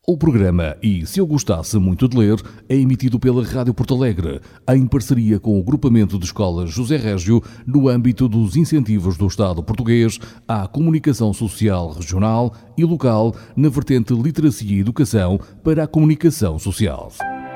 O programa E Se Eu Gostasse Muito de Ler é emitido pela Rádio Porto Alegre, em parceria com o Grupamento de Escolas José Régio, no âmbito dos incentivos do Estado português à comunicação social regional e local na vertente Literacia e Educação para a comunicação social.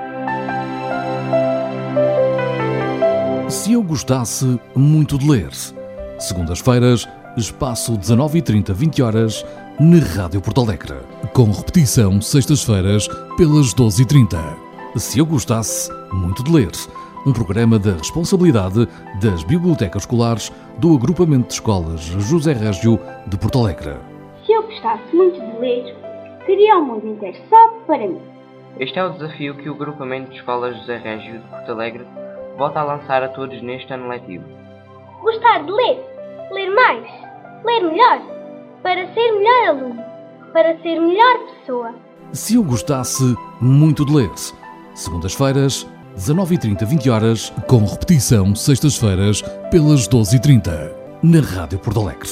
Se eu gostasse muito de ler. Segundas-feiras, espaço 19h30, 20h, na Rádio Porto Alegre. Com repetição, sextas-feiras, pelas 12h30. Se eu gostasse muito de ler. Um programa da responsabilidade das bibliotecas escolares do Agrupamento de Escolas José Régio de Porto Alegre. Se eu gostasse muito de ler, queria o mundo inteiro só para mim. Este é o desafio que o Agrupamento de Escolas José Régio de Porto Alegre volta a lançar a todos neste ano letivo. Gostar de ler, ler mais, ler melhor, para ser melhor aluno, para ser melhor pessoa. Se eu gostasse muito de ler. Segundas-feiras, 19h30, 20h, com repetição, sextas-feiras, pelas 12h30, na Rádio Porto Alegre.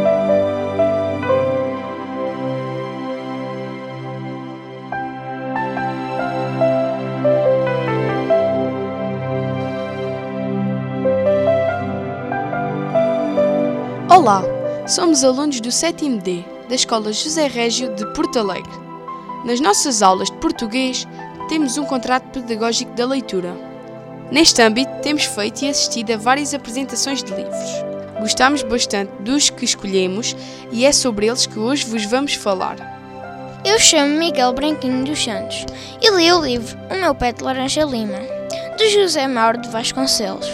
Olá, somos alunos do 7º D da Escola José Régio de Porto Alegre. Nas nossas aulas de português, temos um contrato pedagógico da leitura. Neste âmbito, temos feito e assistido a várias apresentações de livros. Gostamos bastante dos que escolhemos e é sobre eles que hoje vos vamos falar. Eu chamo-me Miguel Branquinho dos Santos e li o livro O Meu Pé de Laranja Lima, de José Mauro de Vasconcelos.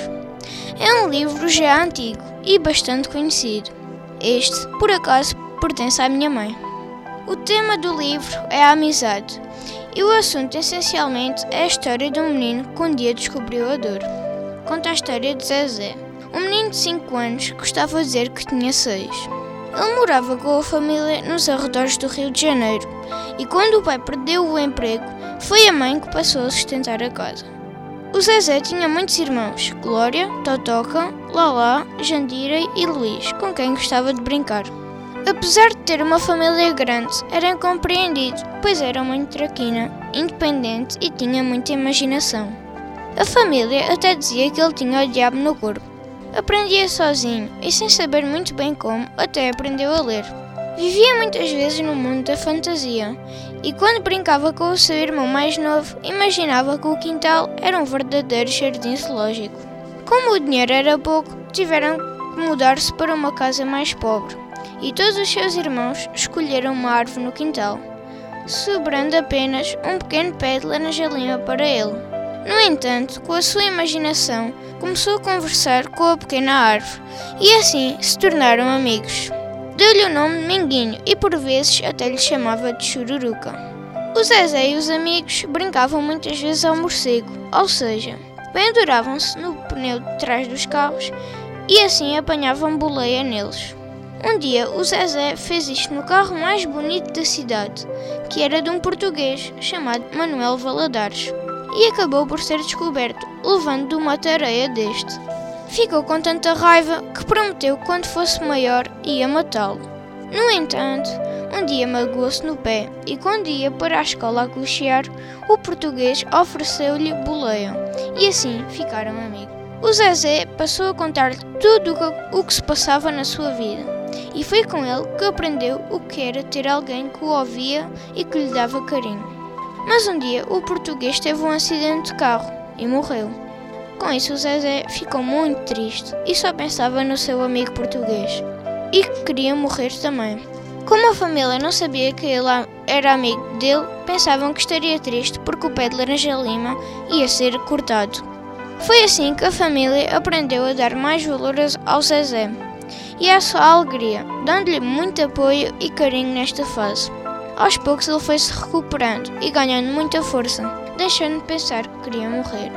É um livro já antigo e bastante conhecido. Este, por acaso, pertence à minha mãe. O tema do livro é a amizade e o assunto essencialmente é a história de um menino que um dia descobriu a dor. Conta a história de Zezé, um menino de 5 anos que gostava de dizer que tinha 6. Ele morava com a família nos arredores do Rio de Janeiro e quando o pai perdeu o emprego, foi a mãe que passou a sustentar a casa. O Zezé tinha muitos irmãos, Glória, Totoca, Lalá, Jandira e Luís, com quem gostava de brincar. Apesar de ter uma família grande, era incompreendido, pois era muito traquina, independente e tinha muita imaginação. A família até dizia que ele tinha o diabo no corpo. Aprendia sozinho e sem saber muito bem como, até aprendeu a ler. Vivia muitas vezes no mundo da fantasia e quando brincava com o seu irmão mais novo, imaginava que o quintal era um verdadeiro jardim zoológico. Como o dinheiro era pouco, tiveram que mudar-se para uma casa mais pobre e todos os seus irmãos escolheram uma árvore no quintal, sobrando apenas um pequeno pé de laranja lima para ele. No entanto, com a sua imaginação, começou a conversar com a pequena árvore e assim se tornaram amigos. Deu-lhe o nome de Minguinho e por vezes até lhe chamava de Chururuca. O Zezé e os amigos brincavam muitas vezes ao morcego, ou seja, penduravam-se no pneu de trás dos carros e assim apanhavam boleia neles. Um dia o Zezé fez isto no carro mais bonito da cidade, que era de um português chamado Manuel Valadares, e acabou por ser descoberto, levando uma tareia deste. Ficou com tanta raiva que prometeu que quando fosse maior ia matá-lo. No entanto, um dia magoou-se no pé e quando ia para a escola a cochear, o português ofereceu-lhe boleia e assim ficaram amigos. O Zezé passou a contar-lhe tudo o que se passava na sua vida e foi com ele que aprendeu o que era ter alguém que o ouvia e que lhe dava carinho. Mas um dia o português teve um acidente de carro e morreu. Com isso o Zezé ficou muito triste e só pensava no seu amigo português e que queria morrer também. Como a família não sabia que ele era amigo dele, pensavam que estaria triste porque o pé de laranja lima ia ser cortado. Foi assim que a família aprendeu a dar mais valor ao Zezé e à sua alegria, dando-lhe muito apoio e carinho nesta fase. Aos poucos ele foi-se recuperando e ganhando muita força, deixando de pensar que queria morrer.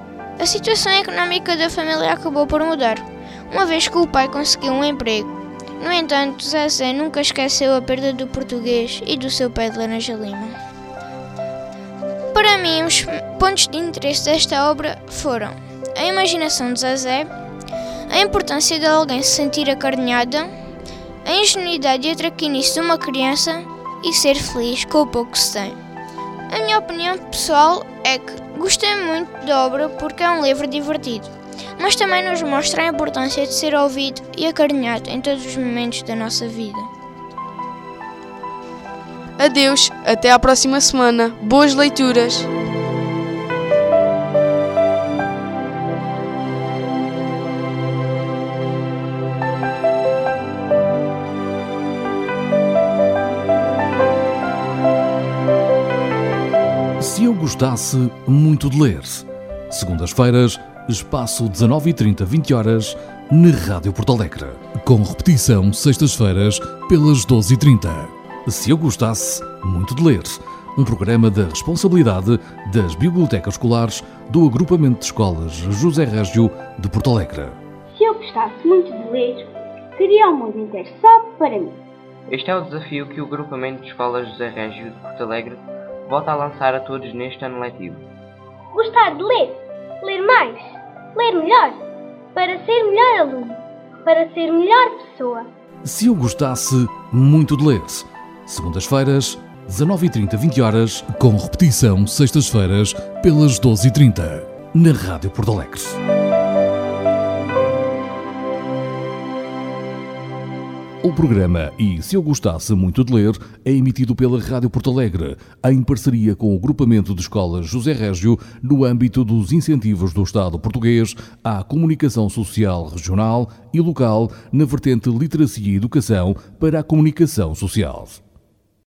A situação económica da família acabou por mudar, uma vez que o pai conseguiu um emprego. No entanto, Zezé nunca esqueceu a perda do português e do seu pé de laranja lima. Para mim, os pontos de interesse desta obra foram a imaginação de Zezé, a importância de alguém se sentir acarinhada, a ingenuidade e a traquinice de uma criança e ser feliz com o pouco que se tem. A minha opinião pessoal é que gostei muito da obra porque é um livro divertido, mas também nos mostra a importância de ser ouvido e acarinhado em todos os momentos da nossa vida. Adeus, até à próxima semana. Boas leituras! Se eu gostasse muito de ler. Segundas-feiras, espaço 19h30, 20h, na Rádio Porto Alegre. Com repetição, sextas-feiras, pelas 12h30. Se eu gostasse muito de ler. Um programa da responsabilidade das bibliotecas escolares do Agrupamento de Escolas José Régio de Porto Alegre. Se eu gostasse muito de ler, teria o mundo inteiro só para mim. Este é o desafio que o Agrupamento de Escolas José Régio de Porto Alegre volta a lançar a todos neste ano letivo. Gostar de ler, ler mais, ler melhor, para ser melhor aluno, para ser melhor pessoa. Se eu gostasse muito de ler. Segundas-feiras, 19h30, 20h, com repetição, sextas-feiras, pelas 12h30, na Rádio Porto Alegre. O programa E Se Eu Gostasse Muito de Ler é emitido pela Rádio Porto Alegre, em parceria com o Agrupamento de Escolas José Régio, no âmbito dos incentivos do Estado português à comunicação social regional e local na vertente Literacia e Educação para a comunicação social.